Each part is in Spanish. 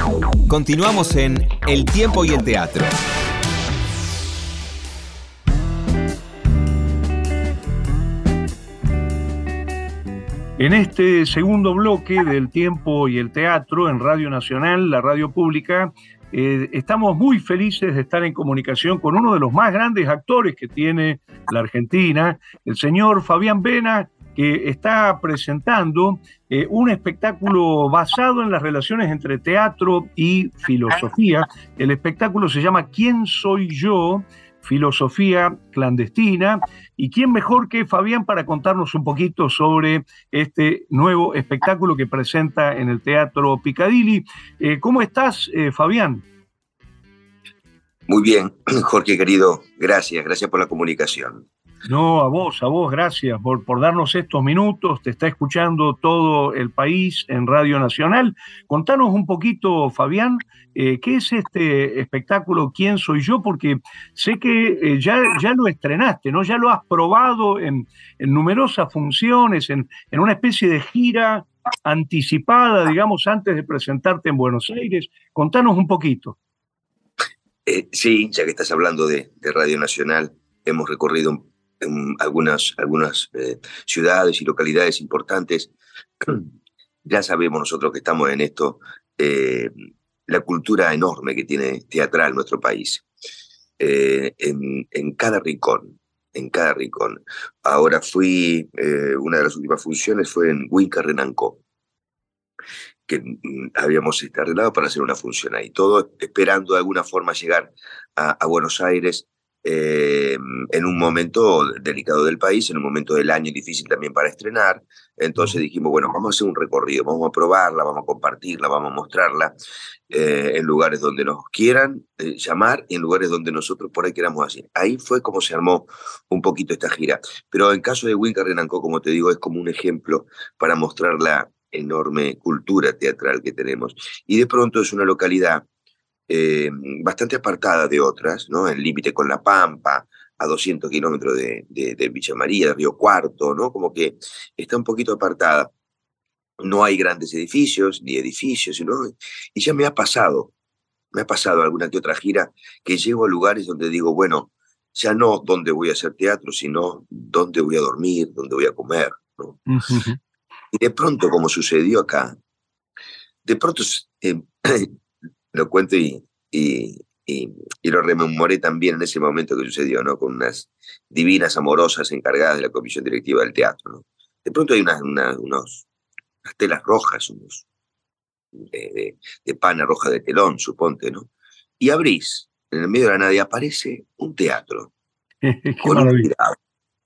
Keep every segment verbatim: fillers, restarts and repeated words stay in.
Continuamos en El Tiempo y el Teatro. En este segundo bloque del Tiempo y el Teatro en Radio Nacional, la radio pública, eh, estamos muy felices de estar en comunicación con uno de los más grandes actores que tiene la Argentina, el señor Fabián Vena, que está presentando eh, un espectáculo basado en las relaciones entre teatro y filosofía. El espectáculo se llama ¿Quién soy yo? Filosofía clandestina. ¿Y quién mejor que Fabián para contarnos un poquito sobre este nuevo espectáculo que presenta en el Teatro Piccadilly? Eh, ¿Cómo estás, eh, Fabián? Muy bien, Jorge querido, gracias, gracias por la comunicación. No, a vos, a vos, gracias por, por darnos estos minutos. Te está escuchando todo el país en Radio Nacional. Contanos un poquito, Fabián, eh, ¿qué es este espectáculo ¿Quién soy yo? Porque sé que eh, ya, ya lo estrenaste, ¿no? Ya lo has probado en, en numerosas funciones, en, en una especie de gira anticipada, digamos, antes de presentarte en Buenos Aires. Contanos un poquito. Eh, sí, ya que estás hablando de, de Radio Nacional, hemos recorrido un en algunas, algunas eh, ciudades y localidades importantes. Ya sabemos nosotros que estamos en esto, eh, la cultura enorme que tiene teatral nuestro país. Eh, en, en cada rincón, en cada rincón. Ahora fui, eh, una de las últimas funciones fue en Huinca Renancó, que mm, habíamos arreglado para hacer una función ahí. Todo esperando de alguna forma llegar a, a Buenos Aires, Eh, en un momento delicado del país, en un momento del año difícil también para estrenar. Entonces dijimos, bueno, vamos a hacer un recorrido, vamos a probarla, vamos a compartirla, vamos a mostrarla eh, en lugares donde nos quieran eh, llamar y en lugares donde nosotros por ahí queramos hacer. Ahí fue como se armó un poquito esta gira. Pero en caso de Huinca Renancó, como te digo, es como un ejemplo para mostrar la enorme cultura teatral que tenemos. Y de pronto es una localidad Eh, bastante apartada de otras, ¿no? En límite con La Pampa, a doscientos kilómetros de, de, de Villa María, de Río Cuarto, ¿no? Como que está un poquito apartada. No hay grandes edificios, ni edificios, ¿no? Y ya me ha pasado, me ha pasado alguna que otra gira que llego a lugares donde digo, bueno, ya no dónde voy a hacer teatro, sino dónde voy a dormir, dónde voy a comer, ¿no? Uh-huh. Y de pronto, como sucedió acá, de pronto eh, lo cuento y, y, y, y lo rememoré también en ese momento que sucedió, ¿no? Con unas divinas amorosas encargadas de la comisión directiva del teatro, ¿no? De pronto hay unas, una, unos, unas telas rojas, unos, de, de, de pana roja de telón, suponte, ¿no? Y abrís, en el medio de la nada, y aparece un teatro. Qué con maravilla. un cuidado,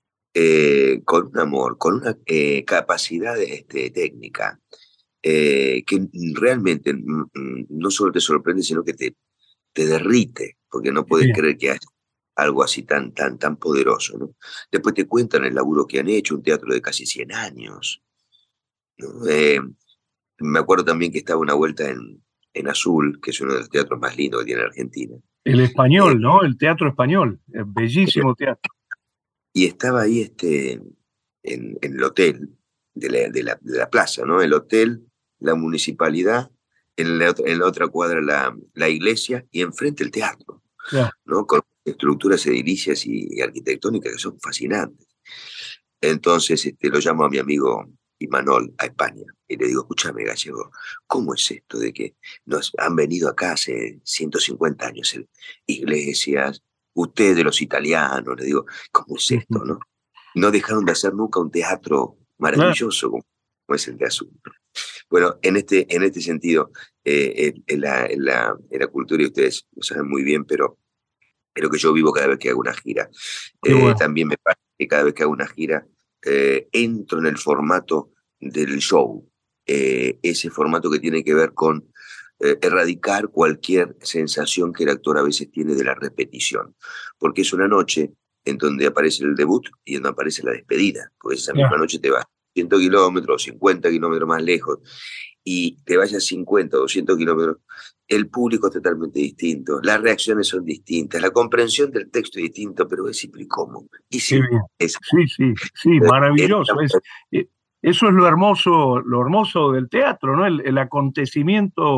eh, con un amor, con una eh, capacidad este, técnica, Eh, que realmente mm, no solo te sorprende, sino que te, te derrite, porque no puedes Bien. creer que hay algo así tan, tan, tan poderoso, ¿no? Después te cuentan el laburo que han hecho, un teatro de casi cien años, ¿no? Eh, me acuerdo también que estaba una vuelta en, en Azul, que es uno de los teatros más lindos que tiene Argentina. El Español, Eh, ¿no? El Teatro Español. Eh, Bellísimo teatro. y estaba ahí este, en, en el hotel de la, de, la, de la plaza, ¿no? El hotel, la municipalidad, en la, en la otra cuadra la, la iglesia y enfrente el teatro, Claro. ¿no? Con estructuras edilicias y, y arquitectónicas que son fascinantes. Entonces este, lo llamo a mi amigo Imanol a España y le digo, escúchame, gallego, ¿cómo es esto de que nos han venido acá hace ciento cincuenta años en iglesias, ustedes los italianos? Le digo, ¿cómo es esto, no? No dejaron de hacer nunca un teatro maravilloso como, como es el de Azul. Bueno, en este, en este sentido, eh, en, la, en, la, en la cultura, y ustedes lo saben muy bien, pero es lo que yo vivo cada vez que hago una gira. Qué Eh, bueno. también me pasa que cada vez que hago una gira, eh, entro en el formato del show, eh, ese formato que tiene que ver con eh, erradicar cualquier sensación que el actor a veces tiene de la repetición, porque es una noche en donde aparece el debut y en donde aparece la despedida, porque esa misma Claro. noche te vas cien kilómetros, cincuenta kilómetros más lejos, y te vayas cincuenta o doscientos kilómetros, el público es totalmente distinto, las reacciones son distintas, la comprensión del texto es distinto, pero es siempre cómo. Y Qué sí, bien. es, Sí, sí, sí, es, maravilloso. Es, eh, eso es lo hermoso, lo hermoso del teatro, ¿no? El, el acontecimiento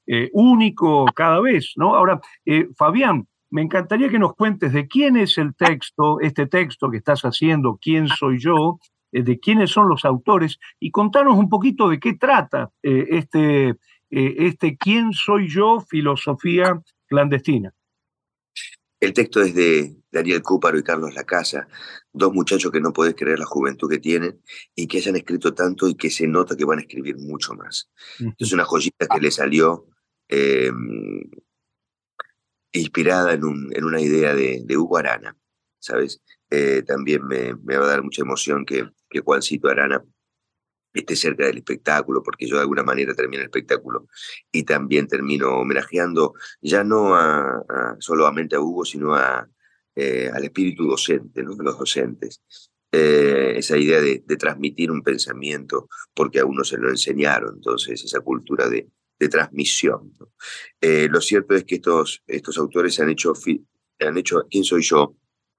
eh, único cada vez, ¿no? Ahora, eh, Fabián, me encantaría que nos cuentes de quién es el texto, este texto que estás haciendo, quién soy yo, eh, de quiénes son los autores, y contanos un poquito de qué trata eh, este, eh, este quién soy yo, filosofía clandestina. El texto es de Daniel Cúparo y Carlos Lacasa, dos muchachos que no podés creer la juventud que tienen y que hayan escrito tanto y que se nota que van a escribir mucho más. Uh-huh. Es una joyita que le salió eh, inspirada en, un, en una idea de, de Hugo Arana, ¿sabes? Eh, también me, me va a dar mucha emoción que, que Juancito Arana esté cerca del espectáculo, porque yo de alguna manera termino el espectáculo y también termino homenajeando ya no a, a solamente a Hugo, sino a, eh, al espíritu docente, ¿no? De los docentes. Eh, esa idea de, de transmitir un pensamiento porque a uno se lo enseñaron, entonces esa cultura de, de transmisión, ¿no? Eh, lo cierto es que estos, estos autores han hecho, han hecho ¿Quién soy yo?,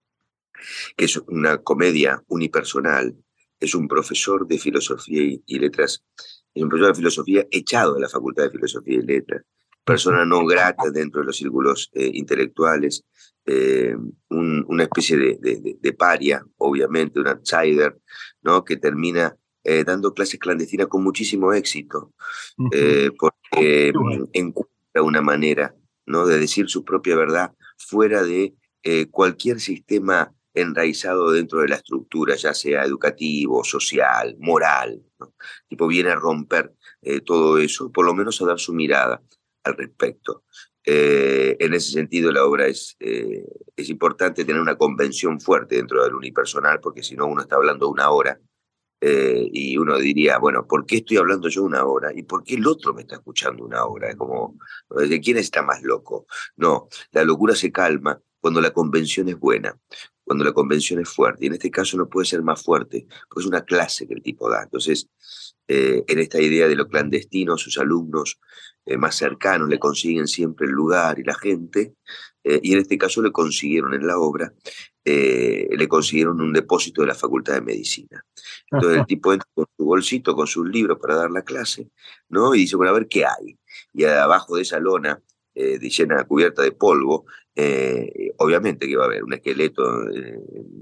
que es una comedia unipersonal. Es un profesor de filosofía y, y letras, es un profesor de filosofía echado de la Facultad de Filosofía y Letras, persona no grata dentro de los círculos eh, intelectuales, eh, un, una especie de, de, de paria, obviamente, un outsider, ¿no? Que termina eh, dando clases clandestinas con muchísimo éxito, eh, porque bueno. encuentra una manera, ¿no?, de decir su propia verdad fuera de eh, cualquier sistema enraizado dentro de la estructura, ya sea educativo, social, moral, ¿no? Tipo viene a romper eh, todo eso, por lo menos a dar su mirada al respecto. Eh, en ese sentido, la obra es, eh, es importante tener una convención fuerte dentro del unipersonal, porque si no uno está hablando una hora eh, y uno diría, bueno, ¿por qué estoy hablando yo una hora? ¿Y por qué el otro me está escuchando una hora? Es como, ¿de quién está más loco? No, la locura se calma cuando la convención es buena, cuando la convención es fuerte, y en este caso no puede ser más fuerte, porque es una clase que el tipo da. Entonces, eh, en esta idea de lo clandestino, sus alumnos eh, más cercanos le consiguen siempre el lugar y la gente, eh, y en este caso le consiguieron en la obra, eh, le consiguieron un depósito de la Facultad de Medicina. Entonces el tipo entra con su bolsito, con sus libros para dar la clase, ¿no? Y dice, bueno, a ver qué hay. Y abajo de esa lona, eh, llena, cubierta de polvo, Eh, obviamente que va a haber un esqueleto eh,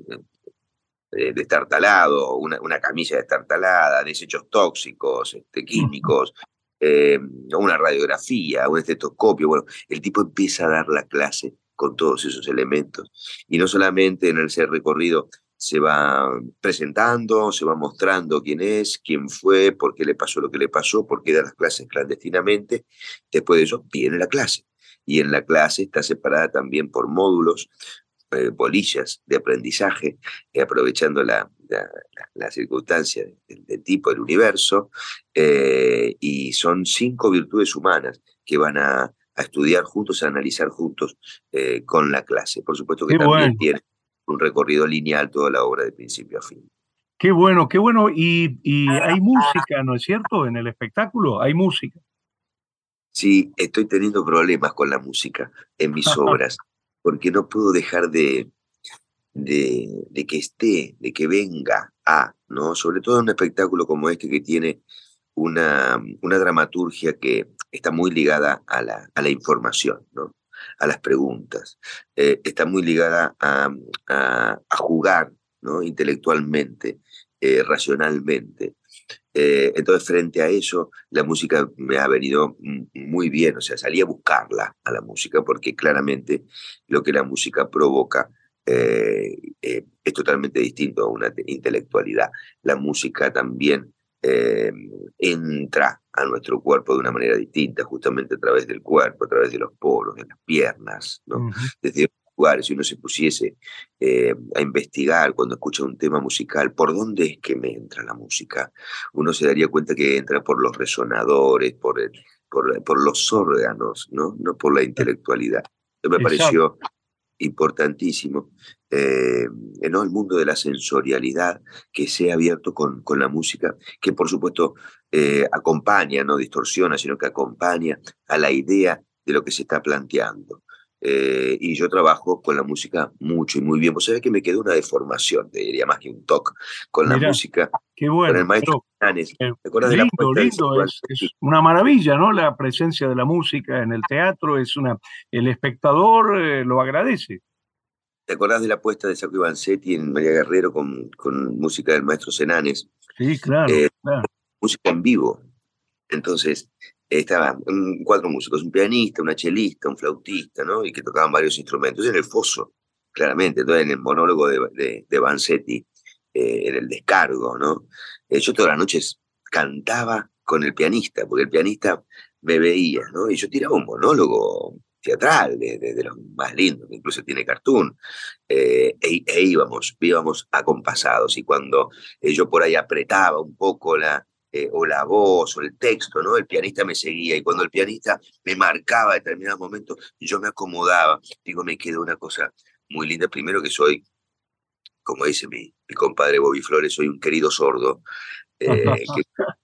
eh, destartalado, una, una camilla destartalada, desechos tóxicos, este, químicos, eh, una radiografía, un estetoscopio. Bueno, el tipo empieza a dar la clase con todos esos elementos. Y no solamente en el ser recorrido se va presentando, se va mostrando quién es, quién fue, por qué le pasó lo que le pasó, por qué da las clases clandestinamente. Después de eso viene la clase. Y en la clase está separada también por módulos, eh, bolillas de aprendizaje, eh, aprovechando la, la, la, la circunstancia del, del tipo, del universo, eh, y son cinco virtudes humanas que van a, a estudiar juntos, a analizar juntos eh, con la clase. Por supuesto que qué también bueno. Tiene un recorrido lineal toda la obra de principio a fin. Qué bueno, qué bueno. Y, y hay música, ¿no es cierto? En el espectáculo hay música. Sí, estoy teniendo problemas con la música en mis obras, porque no puedo dejar de, de, de que esté, de que venga a, ¿no? Sobre todo en un espectáculo como este que tiene una, una dramaturgia que está muy ligada a la, a la información, ¿no? A las preguntas. Eh, está muy ligada a, a, a jugar, ¿no? Intelectualmente, eh, racionalmente. Eh, entonces, frente a eso, la música me ha venido muy bien, o sea, salí a buscarla a la música, porque claramente lo que la música provoca eh, eh, es totalmente distinto a una intelectualidad. La música también eh, entra a nuestro cuerpo de una manera distinta, justamente a través del cuerpo, a través de los poros, de las piernas, ¿no? Uh-huh. Desde lugares, si uno se pusiese eh, a investigar cuando escucha un tema musical, ¿por dónde es que me entra la música? Uno se daría cuenta que entra por los resonadores, por, el, por, por los órganos, ¿no? No por la intelectualidad. Eso me Exacto. pareció importantísimo, eh, ¿no? El mundo de la sensorialidad que sea abierto con, con la música, que por supuesto eh, acompaña, no distorsiona, sino que acompaña a la idea de lo que se está planteando. Eh, y yo trabajo con la música mucho y muy bien. Vos sabés que me quedó una deformación, te diría más que un toque, con la Mirá, música, qué con el bueno. maestro Pero Fernández. eh, ¿Te acuerdas de la lindo, puesta de lindo, Sergio es, es Alberti? una maravilla, ¿no? La presencia de la música en el teatro es una, el espectador eh, lo agradece. ¿Te acordás de la puesta de Sacco Vanzetti en María Guerrero con, con música del maestro Senanes? Sí, claro, Eh, claro. música en vivo. Entonces, estaban mm, cuatro músicos, un pianista, una chelista, un flautista, ¿no? Y que tocaban varios instrumentos. En el foso, claramente, entonces en el monólogo de, de, de Vanzetti, eh, en el descargo, ¿no? Eh, yo todas las noches cantaba con el pianista, porque el pianista me veía, ¿no? Y yo tiraba un monólogo teatral, de, de, de los más lindos, que incluso tiene cartoon, eh, e, e íbamos, íbamos acompasados, y cuando eh, yo por ahí apretaba un poco la, eh, o la voz o el texto, ¿no? El pianista me seguía, y cuando el pianista me marcaba en determinados momentos, yo me acomodaba. Digo, me quedó una cosa muy linda. Primero que soy, como dice mi, mi compadre Bobby Flores, soy un querido sordo, eh, que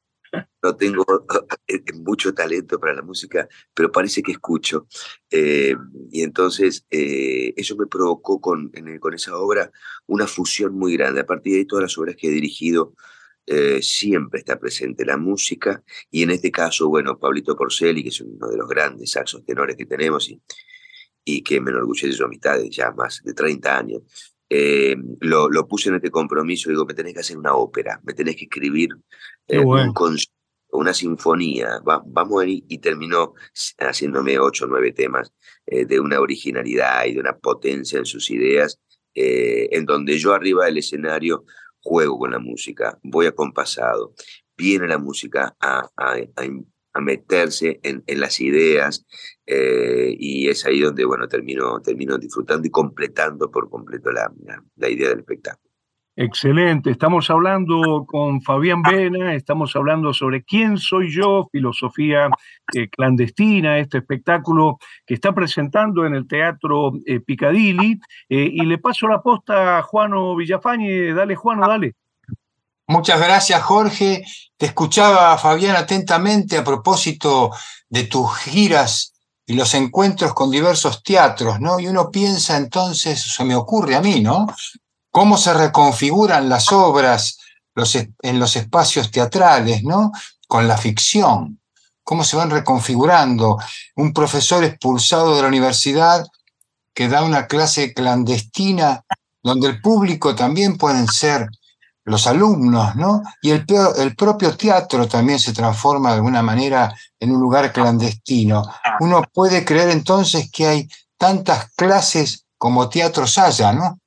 no tengo eh, mucho talento para la música, pero parece que escucho. Eh, y entonces eh, eso me provocó con, en el- con esa obra una fusión muy grande. A partir de ahí, todas las obras que he dirigido, eh, siempre está presente la música, y en este caso, bueno, Pablito Porceli, que es uno de los grandes saxos tenores que tenemos, y, y que me enorgullece su amistad de ya más de treinta años, eh, lo, lo puse en este compromiso. Digo, me tenés que hacer una ópera, me tenés que escribir Qué eh, un bueno. concierto, una sinfonía. Va, vamos a ir, y terminó haciéndome ocho o nueve temas, eh, de una originalidad y de una potencia en sus ideas, eh, en donde yo arriba del escenario juego con la música, voy acompasado, viene la música a, a, a, a meterse en, en las ideas, eh, y es ahí donde, bueno, termino, termino disfrutando y completando por completo la, la, la idea del espectáculo. Excelente. Estamos hablando con Fabián Vena, estamos hablando sobre quién soy yo, filosofía eh, clandestina, este espectáculo que está presentando en el Teatro eh, Picadilly. Eh, y le paso la posta a Juano Villafañe. Dale, Juano, dale. Muchas gracias, Jorge. Te escuchaba, Fabián, atentamente a propósito de tus giras y los encuentros con diversos teatros, ¿no? Y uno piensa entonces, se me ocurre a mí, ¿no? Cómo se reconfiguran las obras los, en los espacios teatrales, ¿no? Con la ficción. Cómo se van reconfigurando. Un profesor expulsado de la universidad que da una clase clandestina donde el público también pueden ser los alumnos, ¿no? Y el, el propio teatro también se transforma de alguna manera en un lugar clandestino. Uno puede creer entonces que hay tantas clases como teatros haya, ¿no?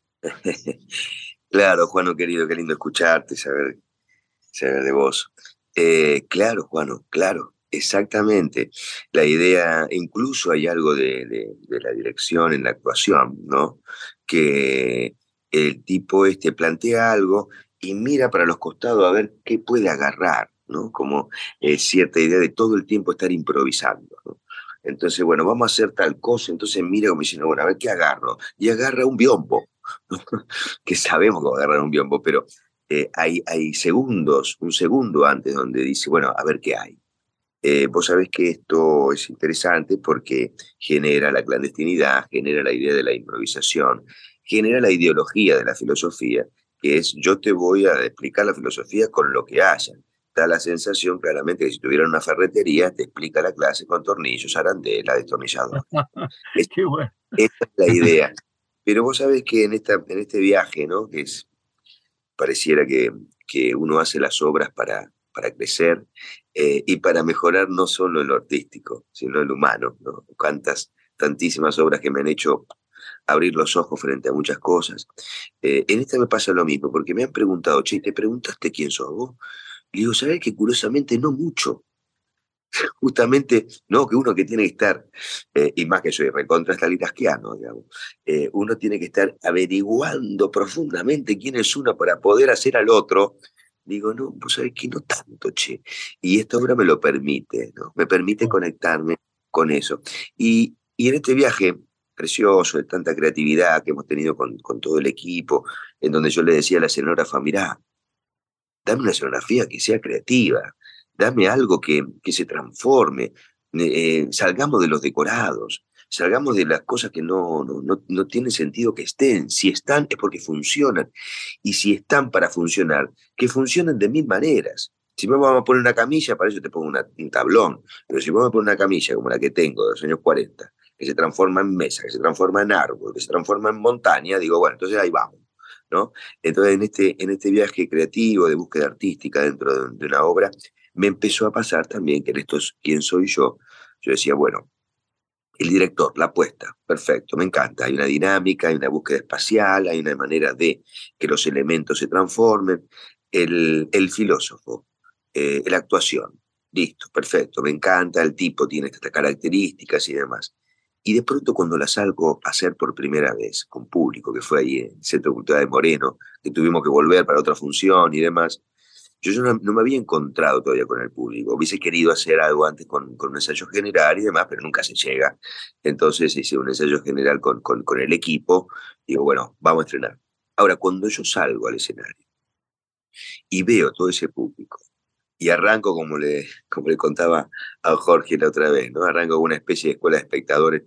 Claro, Juano querido, qué lindo escucharte, saber, saber de vos. Eh, claro, Juano, claro, exactamente. La idea, incluso hay algo de, de, de la dirección en la actuación, ¿no? Que el tipo este plantea algo y mira para los costados a ver qué puede agarrar, ¿no? Como eh, cierta idea de todo el tiempo estar improvisando, ¿no? Entonces, bueno, vamos a hacer tal cosa, entonces mira como diciendo, bueno, a ver qué agarro. Y agarra un biombo, que sabemos que va a agarrar un biombo, pero eh, hay, hay segundos, un segundo antes donde dice, bueno, a ver qué hay. Eh, vos sabés que esto es interesante porque genera la clandestinidad, genera la idea de la improvisación, genera la ideología de la filosofía, que es yo te voy a explicar la filosofía con lo que haya. Da la sensación claramente que si tuviera una ferretería te explica la clase con tornillos, arandela, destornillador. Es, Qué bueno. esta es la idea. Pero vos sabés que en, esta, en este viaje, ¿no? Que es, pareciera que, que uno hace las obras para, para crecer, eh, y para mejorar no solo en lo artístico, sino en lo humano, ¿no? Cuántas, tantísimas obras que me han hecho abrir los ojos frente a muchas cosas. Eh, en esta me pasa lo mismo, porque me han preguntado, che, ¿te preguntaste quién sos vos? Y digo, ¿sabés que curiosamente no mucho? Justamente, no, que uno que tiene que estar, eh, y más que soy recontra stalinasquiano, digamos, eh, uno tiene que estar averiguando profundamente quién es uno para poder hacer al otro. Digo, no, vos sabés que no tanto, che. Y esta obra me lo permite, ¿no? Me permite conectarme con eso. Y, y en este viaje precioso, de tanta creatividad que hemos tenido con, con todo el equipo, en donde yo le decía a la escenógrafa, mirá, dame una escenografía que sea creativa, dame algo que, que se transforme, eh, salgamos de los decorados, salgamos de las cosas que no, no, no, no tiene sentido que estén. Si están es porque funcionan. Y si están para funcionar, que funcionen de mil maneras. Si me vamos a poner una camilla, para eso te pongo una, un tablón. Pero si vamos a poner una camilla como la que tengo de los años cuarenta, que se transforma en mesa, que se transforma en árbol, que se transforma en montaña, digo, bueno, entonces ahí vamos, ¿no? Entonces en este, en este viaje creativo de búsqueda artística dentro de, de una obra, me empezó a pasar también que en estos ¿Quién soy yo? Yo decía, bueno, el director, la apuesta, perfecto, me encanta. Hay una dinámica, hay una búsqueda espacial, hay una manera de que los elementos se transformen. El, el filósofo, eh, la actuación, listo, perfecto, me encanta, el tipo tiene estas características y demás. Y de pronto cuando la salgo a hacer por primera vez con público, que fue ahí en el Centro Cultural de Moreno, que tuvimos que volver para otra función y demás, yo, yo no, no me había encontrado todavía con el público. Hubiese querido hacer algo antes con, con un ensayo general y demás, pero nunca se llega. Entonces hice un ensayo general con, con, con el equipo. Digo, bueno, vamos a estrenar. Ahora, cuando yo salgo al escenario y veo todo ese público, y arranco, como le, como le contaba a Jorge la otra vez, ¿no? Arranco con una especie de escuela de espectadores,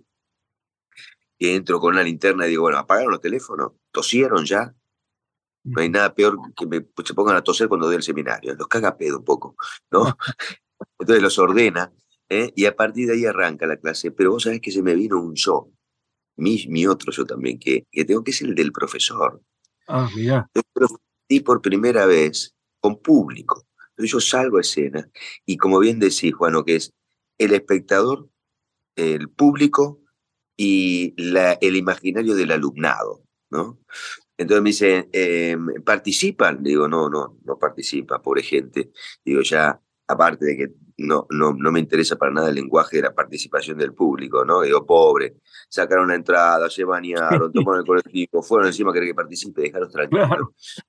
y entro con una linterna y digo, bueno, ¿apagaron los teléfonos? ¿Tosieron ya? No hay nada peor que me, pues, se pongan a toser cuando doy el seminario. Los caga pedo un poco, ¿no? Entonces los ordena, ¿eh? Y a partir de ahí arranca la clase. Pero vos sabés que se me vino un yo, mi, mi otro yo también, que, que tengo que ser el del profesor. Ah, mirá. Y por primera vez con público. Entonces yo salgo a escena y como bien decís, Juano, que es el espectador, el público y la, el imaginario del alumnado, ¿no? Entonces me dice, eh, ¿participan? Digo, no, no, no participa, pobre gente. Digo, ya, aparte de que no, no, no me interesa para nada el lenguaje de la participación del público, ¿no? Digo, pobre, sacaron una entrada, se bañaron, tomaron el colectivo, fueron encima a querer que participe, dejaros tranquilos. Claro.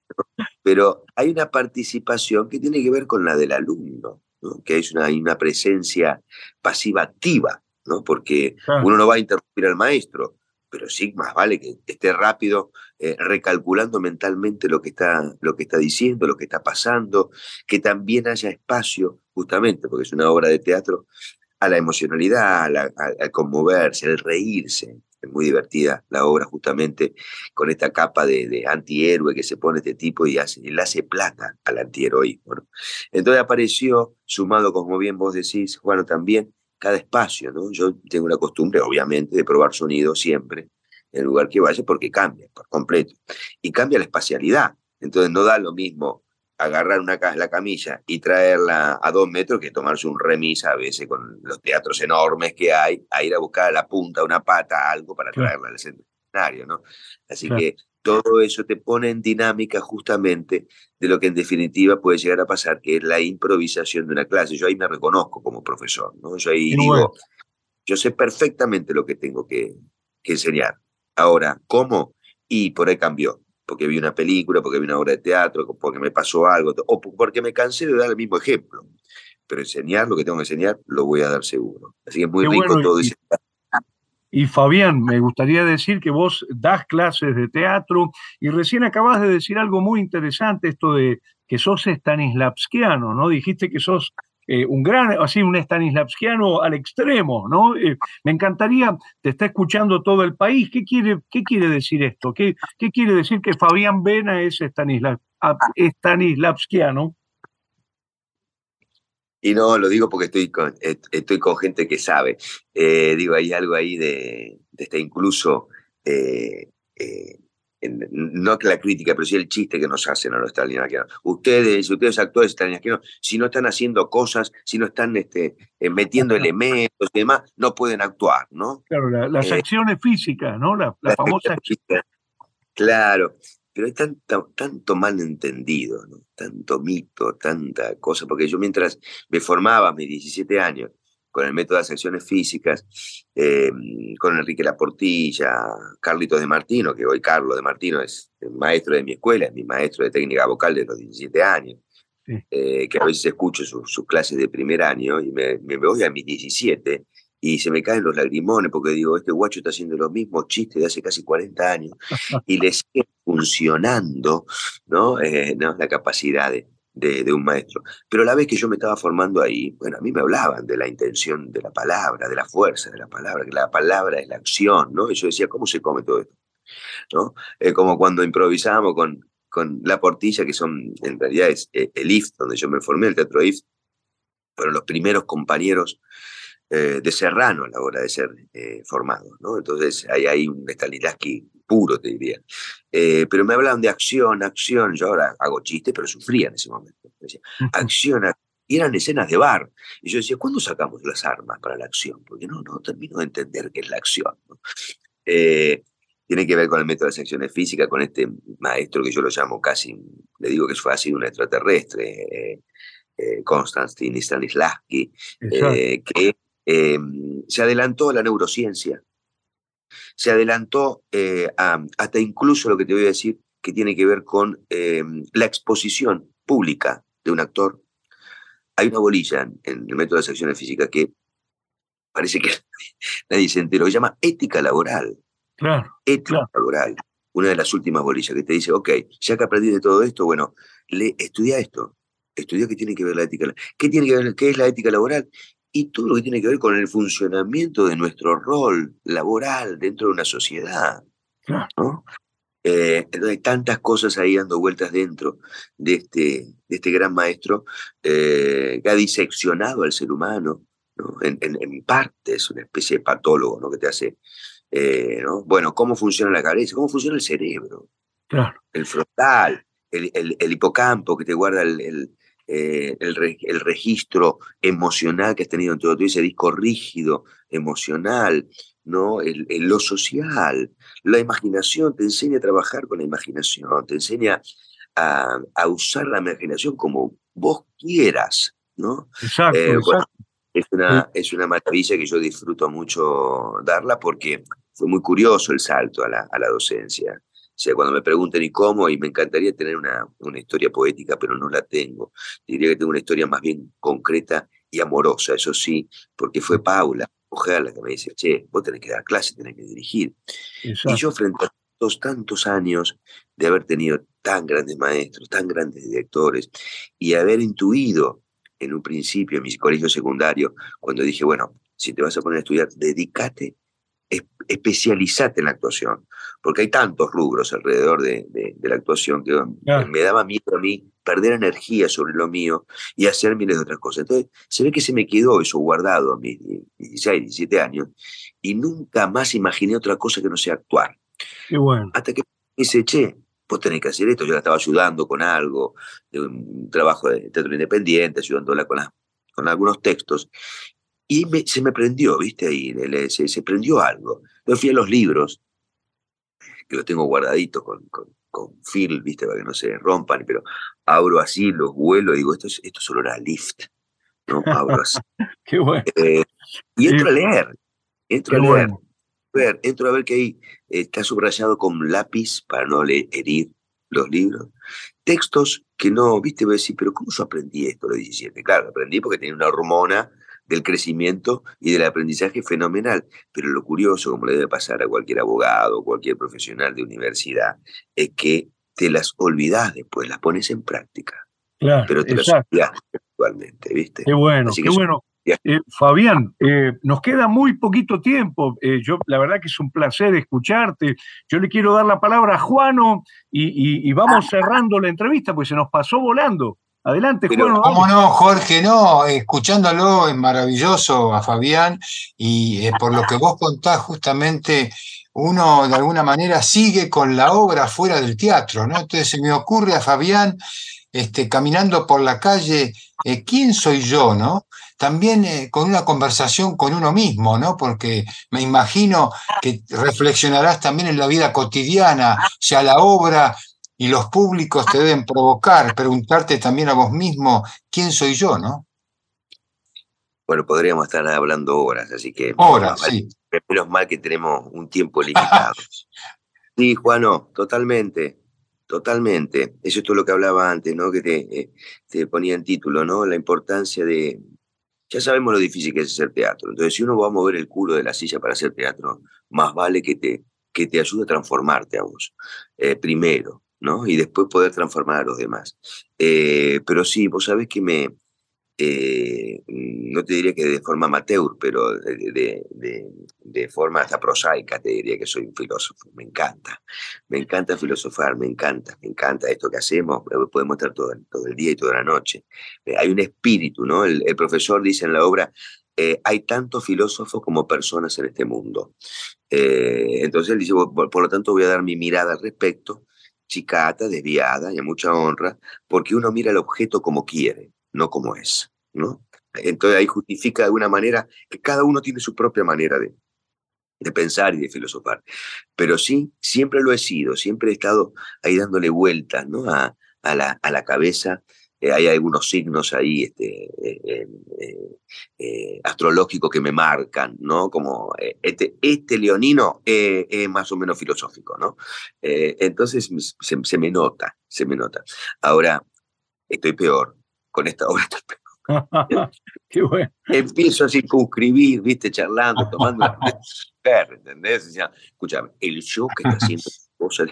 Pero hay una participación que tiene que ver con la del alumno, ¿no? Que es una, hay una presencia pasiva-activa, ¿no? Porque Claro. uno no va a interrumpir al maestro, pero sí, más vale que esté rápido, eh, recalculando mentalmente lo que, está, lo que está diciendo, lo que está pasando, que también haya espacio, justamente, porque es una obra de teatro, a la emocionalidad, a, la, a, a conmoverse, al reírse. Es muy divertida la obra, justamente, con esta capa de, de antihéroe que se pone este tipo y hace, le hace plata al antiheroísmo, ¿no? Entonces apareció, sumado, como bien vos decís, Juan, también, cada espacio, ¿no? Yo tengo la costumbre, obviamente, de probar sonido siempre, en el lugar que vaya, porque cambia por completo. Y cambia la espacialidad. Entonces no da lo mismo agarrar una, la camilla y traerla a dos metros que tomarse un remis a veces con los teatros enormes que hay, a ir a buscar a la punta una pata, algo para Claro. traerla al escenario, ¿no? Así Claro. que todo eso te pone en dinámica justamente de lo que en definitiva puede llegar a pasar, que es la improvisación de una clase. Yo ahí me reconozco como profesor, ¿no? Yo ahí Qué digo, bueno. yo sé perfectamente lo que tengo que, que enseñar. Ahora, ¿cómo? Y por ahí cambió. Porque vi una película, porque vi una obra de teatro, porque me pasó algo, o porque me cansé de dar el mismo ejemplo. Pero enseñar lo que tengo que enseñar, lo voy a dar seguro. Así que es muy Qué rico bueno. todo Y, ese... y Fabián, me gustaría decir que vos das clases de teatro y recién acabás de decir algo muy interesante, esto de que sos stanislavskiano, ¿no? Dijiste que sos eh, un gran, así, un stanislavskiano al extremo, ¿no? Eh, me encantaría, te está escuchando todo el país, ¿qué quiere, qué quiere decir esto? ¿Qué, qué quiere decir que Fabián Vena es Stanislav, stanislavskiano? Y no, lo digo porque estoy con, estoy con gente que sabe. Eh, digo, hay algo ahí de, de este incluso, eh, eh, en, no que la crítica, pero sí el chiste que nos hacen a los stanislavskianos. Ustedes, ustedes actores stanislavskianos, si no están haciendo cosas, si no están este, eh, metiendo elementos y demás, no pueden actuar, ¿no? Claro, la, las Eh, acciones físicas, ¿no? La, la famosa... Claro, pero hay tanto, tanto mal entendido, ¿no? Tanto mito, tanta cosa, porque yo mientras me formaba a mis diecisiete años con el método de las acciones físicas, eh, con Enrique Laportilla, Carlitos de Martino, que hoy Carlos de Martino es el maestro de mi escuela, es mi maestro de técnica vocal de los diecisiete años, Sí. eh, que a veces escucho sus su clases de primer año y me, me voy a mis diecisiete y se me caen los lagrimones porque digo, este guacho está haciendo los mismos chistes de hace casi cuarenta años y le sigue funcionando, ¿no? Eh, ¿no? La capacidad de, de, de un maestro. Pero a la vez que yo me estaba formando ahí, bueno, a mí me hablaban de la intención de la palabra, de la fuerza de la palabra, que la palabra es la acción, ¿no? Y yo decía, ¿cómo se come todo esto? ¿No? Eh, como cuando improvisábamos con, con La Portilla, que son, en realidad es eh, el I F, donde yo me formé, el Teatro I F, fueron los primeros compañeros eh, de Serrano a la hora de ser eh, formados, ¿no? Entonces hay ahí un Stanislavski puro, te diría. Eh, pero me hablaban de acción, acción, yo ahora hago chistes, pero sufría en ese momento. Decía, acción, acción, y eran escenas de bar. Y yo decía, ¿cuándo sacamos las armas para la acción? Porque no, no termino de entender qué es la acción, ¿no? Eh, tiene que ver con el método de las acciones físicas, con este maestro que yo lo llamo casi, le digo que fue así un extraterrestre, eh, eh, Konstantin Stanislavski, eh, que eh, se adelantó a la neurociencia, se adelantó eh, a, hasta incluso lo que te voy a decir, que tiene que ver con eh, la exposición pública de un actor. Hay una bolilla en, en el método de las acciones físicas que parece que nadie se enteró, se llama ética laboral. Claro, ética claro. laboral, una de las últimas bolillas que te dice, ok, ya que aprendí de todo esto, bueno, le, estudia esto, estudia qué tiene que ver la ética, qué tiene que ver, qué es la ética laboral y todo lo que tiene que ver con el funcionamiento de nuestro rol laboral dentro de una sociedad, Claro. ¿no? Eh, entonces hay tantas cosas ahí dando vueltas dentro de este, de este gran maestro eh, que ha diseccionado al ser humano, ¿no? En, en, en parte es una especie de patólogo, ¿no? Que te hace Eh, ¿no? Bueno, ¿cómo funciona la cabeza? ¿Cómo funciona el cerebro? Claro. El frontal, el, el, el hipocampo que te guarda el, el, eh, el, re, el registro emocional que has tenido en todo, todo ese disco rígido emocional, ¿no? El, el, lo social, la imaginación, te enseña a trabajar con la imaginación, te enseña a, a usar la imaginación como vos quieras, ¿no? Exacto, Eh, bueno, exacto. es una, es una maravilla que yo disfruto mucho darla porque fue muy curioso el salto a la, a la docencia. O sea, cuando me pregunten y cómo, y me encantaría tener una, una historia poética, pero no la tengo. Diría que tengo una historia más bien concreta y amorosa, eso sí, porque fue Paula, mujer, la que me dice, che, vos tenés que dar clase, tenés que dirigir. Exacto. Y yo frente a tantos, tantos años de haber tenido tan grandes maestros, tan grandes directores, y haber intuido en un principio, en mi colegio secundario, cuando dije, bueno, si te vas a poner a estudiar, dedícate, especializate en la actuación, porque hay tantos rubros alrededor de, de, de la actuación que yeah. me daba miedo a mí perder energía sobre lo mío y hacer miles de otras cosas. Entonces, se ve que se me quedó eso guardado a mis dieciséis, diecisiete años, y nunca más imaginé otra cosa que no sea actuar. Qué bueno. Hasta que me dice, che, vos tenés que hacer esto. Yo la estaba ayudando con algo, de un trabajo de teatro independiente, ayudándola con, la, con algunos textos. Y me, se me prendió, ¿viste? Ahí le, se, se prendió algo. Yo fui a los libros, que los tengo guardaditos con, con, con film, ¿viste? Para que no se rompan, pero abro así, los vuelo y digo, esto, es, esto solo era lift, ¿no? Abro así. Qué bueno. Eh, y entro eh, a leer, entro qué a leer. Bueno. Ver, entro a ver que ahí eh, está subrayado con lápiz para no leer, herir los libros. Textos que no, viste, voy a decir, pero ¿cómo yo aprendí esto a los diecisiete? Claro, aprendí porque tenía una hormona del crecimiento y del aprendizaje fenomenal. Pero lo curioso, como le debe pasar a cualquier abogado o cualquier profesional de universidad, es que te las olvidás después, las pones en práctica. Claro, pero te exacto. las olvidás actualmente, ¿viste? Qué bueno, Así qué que bueno. Eh, Fabián, eh, nos queda muy poquito tiempo. Eh, yo, la verdad que es un placer escucharte. Yo le quiero dar la palabra a Juano y, y, y vamos cerrando la entrevista, pues se nos pasó volando. Adelante, Pero, Juano. ¿cómo no, Jorge? No, escuchándolo es maravilloso a Fabián y eh, por lo que vos contás justamente uno de alguna manera sigue con la obra fuera del teatro, ¿no? Entonces se me ocurre a Fabián este, caminando por la calle, eh, ¿quién soy yo, no? También eh, con una conversación con uno mismo, ¿no? Porque me imagino que reflexionarás también en la vida cotidiana, o sea, la obra y los públicos te deben provocar, preguntarte también a vos mismo, ¿quién soy yo, no? Bueno, podríamos estar hablando horas, así que... Horas, sí. Menos mal que tenemos un tiempo limitado. Sí, Juano, totalmente, totalmente. Eso es todo lo que hablaba antes, ¿no? Que te, eh, te ponía en título, ¿no? La importancia de... Ya sabemos lo difícil que es hacer teatro. Entonces, si uno va a mover el culo de la silla para hacer teatro, más vale que te, que te ayude a transformarte a vos, eh, primero. ¿no? Y después poder transformar a los demás. Eh, pero sí, vos sabés que me, eh, no te diría que de forma amateur, pero de, de, de, de forma hasta prosaica te diría que soy un filósofo. Me encanta, me encanta filosofar, me encanta, me encanta esto que hacemos, podemos estar todo, todo el día y toda la noche. Eh, hay un espíritu, ¿no? El, el profesor dice en la obra, eh, hay tantos filósofos como personas en este mundo. Eh, entonces él dice, por, por lo tanto voy a dar mi mirada al respecto, chicata, desviada y a mucha honra, porque uno mira el objeto como quiere, no como es, ¿no? Entonces ahí justifica de alguna manera que cada uno tiene su propia manera de, de pensar y de filosofar. Pero sí, siempre lo he sido, siempre he estado ahí dándole vueltas, ¿no? a, a, la, a la cabeza. Eh, hay algunos signos ahí este, eh, eh, eh, astrológicos que me marcan, ¿no? Como eh, este, este leonino es eh, más o menos filosófico, ¿no? Eh, entonces se, se me nota, se me nota. Ahora estoy peor, con esta obra estoy peor. Qué bueno. Empiezo a circunscribir, viste, charlando, tomando una perra, ¿entendés? O sea, escúchame, el show que está haciendo cosa de...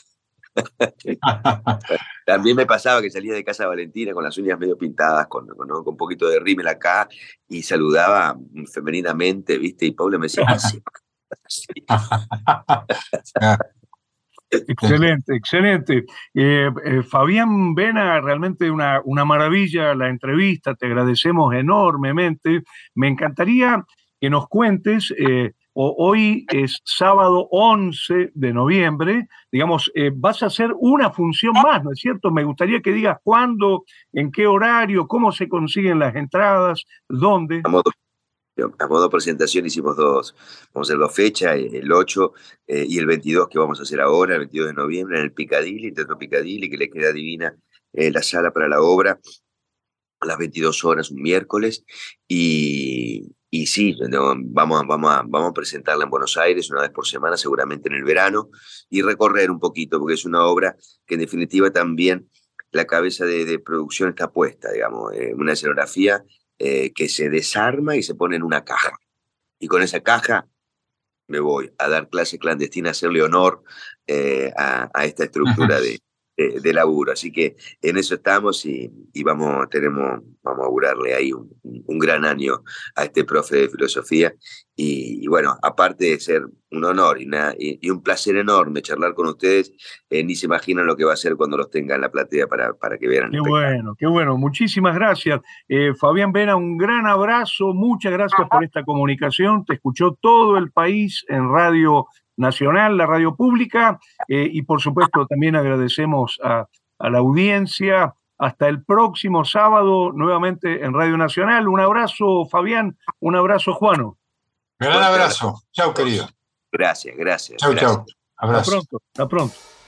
También me pasaba que salía de casa de Valentina con las uñas medio pintadas, con, con, ¿no? con un poquito de rímel acá, y saludaba femeninamente, ¿viste? Y Paula me decía, ¿qué haces? Excelente, excelente. Eh, eh, Fabián Vena, realmente una, una maravilla la entrevista, te agradecemos enormemente. Me encantaría que nos cuentes, eh, o, hoy es sábado once de noviembre, digamos, eh, vas a hacer una función más, ¿no es cierto? Me gustaría que digas cuándo, en qué horario, cómo se consiguen las entradas, dónde. A modo, a modo de presentación hicimos dos, vamos a hacer dos fechas, el ocho eh, y el veintidós que vamos a hacer ahora, el veintidós de noviembre, en el Piccadilly, el Teatro Piccadilly, que le queda divina eh, la sala para la obra, a las veintidós horas, un miércoles, y, y sí, no, vamos, vamos, a, vamos a presentarla en Buenos Aires una vez por semana, seguramente en el verano, y recorrer un poquito, porque es una obra que en definitiva también la cabeza de, de producción está puesta, digamos, eh, una escenografía eh, que se desarma y se pone en una caja, y con esa caja me voy a dar clase clandestina, a hacerle honor eh, a, a esta estructura de De, de laburo, así que en eso estamos y, y vamos, tenemos, vamos a augurarle ahí un, un gran año a este profe de filosofía y, y bueno, aparte de ser un honor y, una, y, y un placer enorme charlar con ustedes, eh, ni se imaginan lo que va a ser cuando los tenga en la platea para, para que vean. Qué bueno, qué bueno, muchísimas gracias. Eh, Fabián Vena, un gran abrazo, muchas gracias por esta comunicación, te escuchó todo el país en Radio Nacional, la radio pública, eh, y por supuesto también agradecemos a, a la audiencia. Hasta el próximo sábado, nuevamente en Radio Nacional. Un abrazo, Fabián, un abrazo, Juano. Gran abrazo. Chau, querido. Gracias, gracias. Chau, gracias. chau. Abrazo. Hasta pronto, hasta pronto.